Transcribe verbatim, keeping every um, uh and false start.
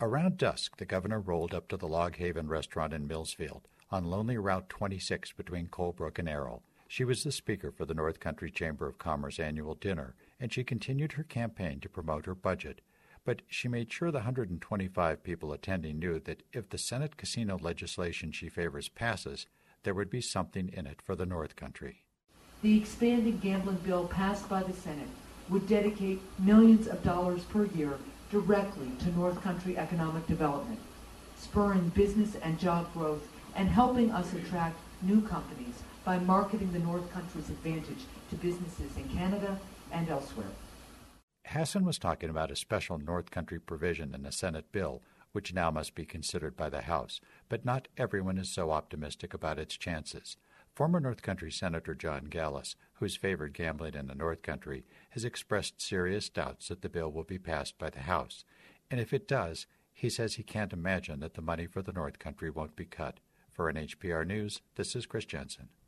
Around dusk, the governor rolled up to the Log Haven restaurant in Millsfield, on lonely Route twenty-six between Colebrook and Errol. She was the speaker for the North Country Chamber of Commerce annual dinner, and she continued her campaign to promote her budget. But she made sure the one hundred twenty-five people attending knew that if the Senate casino legislation she favors passes, there would be something in it for the North Country. The expanding gambling bill passed by the Senate would dedicate millions of dollars per year directly to North Country economic development, spurring business and job growth and helping us attract new companies by marketing the North Country's advantage to businesses in Canada and elsewhere. Hassan was talking about a special North Country provision in a Senate bill, which now must be considered by the House, but not everyone is so optimistic about its chances. Former North Country Senator John Gallus, who's favored gambling in the North Country, has expressed serious doubts that the bill will be passed by the House. And if it does, he says he can't imagine that the money for the North Country won't be cut. For N H P R News, this is Chris Jensen.